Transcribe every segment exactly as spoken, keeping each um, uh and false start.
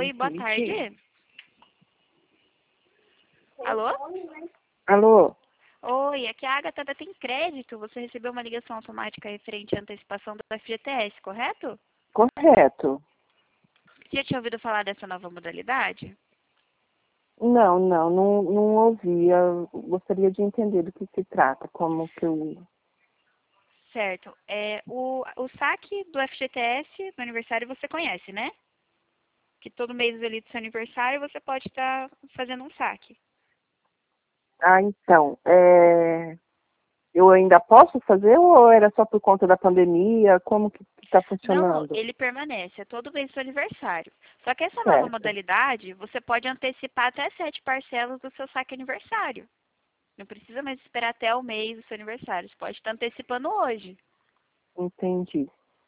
Oi, boa tarde. Alô? Alô? Oi, aqui é a Agatha da Tem Crédito. Você recebeu uma ligação automática referente à antecipação do F G T S, correto? Correto. Você já tinha ouvido falar dessa nova modalidade? Não, não, não, não ouvi. Eu gostaria de entender do que se trata, como que eu... Certo. É, o, o saque do F G T S no aniversário você conhece, né? Que todo mês ali do seu aniversário você pode estar fazendo um saque. Ah, então, é... eu ainda posso fazer ou era só por conta da pandemia? Como que está Não, não, funcionando? ele permanece, é todo mês do seu aniversário. Só que essa nova Certo. modalidade, você pode antecipar até sete parcelas do seu saque aniversário. Não precisa mais esperar até o mês do seu aniversário. Você pode estar antecipando hoje. Entendi.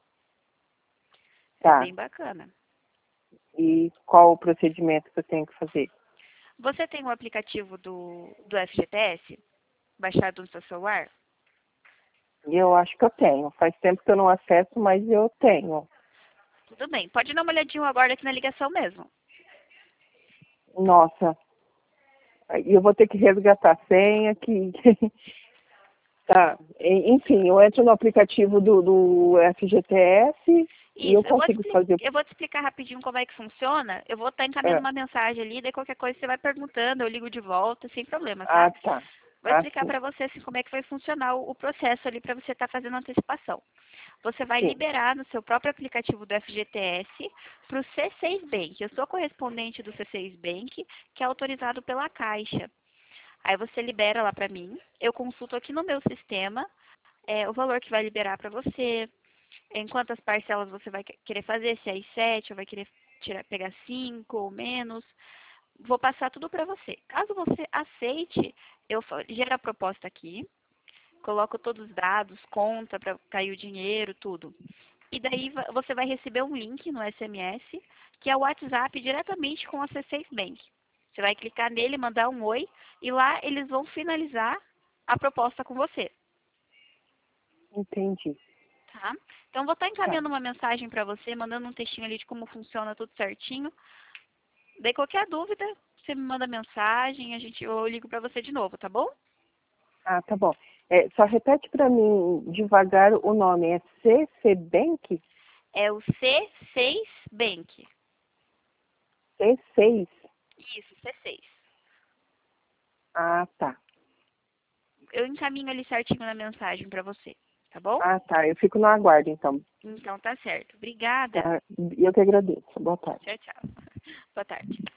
É Tá. bem bacana. E qual o procedimento que eu tenho que fazer? Você tem o aplicativo do, do F G T S baixado no seu celular? Eu acho que eu tenho. Faz tempo que eu não acesso, mas eu tenho. Tudo bem. Pode dar uma olhadinha agora aqui na ligação mesmo. Nossa, e eu vou ter que resgatar a senha que... Tá, e- enfim, eu entro no aplicativo do, do F G T S e eu Isso, eu vou, te consigo expli- fazer. eu vou te explicar rapidinho como é que funciona. Eu vou estar encaminhando É. uma mensagem ali, daí qualquer coisa você vai perguntando, eu ligo de volta, sem problema, Ah, tá? tá. Vou Ah, explicar sim. para você assim, como é que vai funcionar o, o processo ali para você estar fazendo a antecipação. Você vai Sim. liberar no seu próprio aplicativo do F G T S para o C seis Bank. Eu sou correspondente do C seis Bank, que é autorizado pela Caixa. Aí você libera lá para mim, eu consulto aqui no meu sistema é, o valor que vai liberar para você, em quantas parcelas você vai que- querer fazer, se é em sete ou vai querer tirar, pegar cinco ou menos. Vou passar tudo para você. Caso você aceite, eu fa- gero a proposta aqui, coloco todos os dados, conta para cair o dinheiro, tudo. E daí va- você vai receber um link no S M S, que é o WhatsApp diretamente com a C seis Bank. Você vai clicar nele, mandar um oi, e lá eles vão finalizar a proposta com você, Entendi. tá? Então, vou estar Tá. encaminhando uma mensagem para você, mandando um textinho ali de como funciona tudo certinho. Daí, qualquer dúvida, você me manda mensagem, a gente, eu ligo para você de novo, tá bom? Ah, tá bom. É, só repete para mim devagar o nome. É C C Bank? É o C seis Bank. C seis? Isso, C seis. Ah, tá. Eu encaminho ali certinho na mensagem para você, tá bom? Ah, tá. Eu fico no aguardo, então. Então tá certo. Obrigada. Tá. Eu que agradeço. Boa tarde. Tchau, tchau. Boa tarde.